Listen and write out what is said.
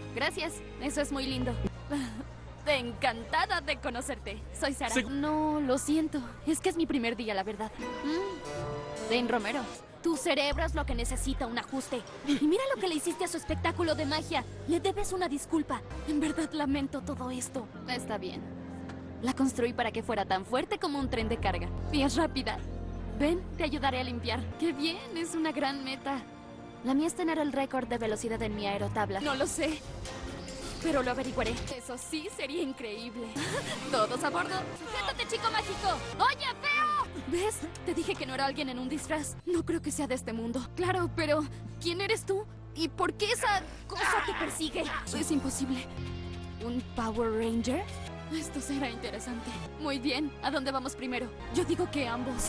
Gracias, eso es muy lindo. Encantada de conocerte. Soy Sara. Sí. No, lo siento. Es que es mi primer día, la verdad. Dane Romero. Tu cerebro es lo que necesita un ajuste. Y mira lo que le hiciste a su espectáculo de magia. Le debes una disculpa. En verdad lamento todo esto. Está bien. La construí para que fuera tan fuerte como un tren de carga. Y es rápida. Ven, te ayudaré a limpiar. ¡Qué bien! Es una gran meta. La mía es tener el récord de velocidad en mi aerotabla. No lo sé. Pero lo averiguaré. Eso sí sería increíble. Todos a bordo. ¡Sujétate, chico mágico! ¡Oye, feo! ¿Ves? Te dije que no era alguien en un disfraz. No creo que sea de este mundo. Claro, pero ¿quién eres tú? ¿Y por qué esa cosa te persigue? Es imposible. ¿Un Power Ranger? Esto será interesante. Muy bien. ¿A dónde vamos primero? Yo digo que ambos.